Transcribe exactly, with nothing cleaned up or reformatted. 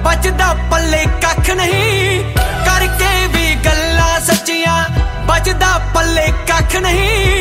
बचदा पल्ले कख नहीं, करके भी गल्लां सच्चियां बचदा पल्ले कख नहीं।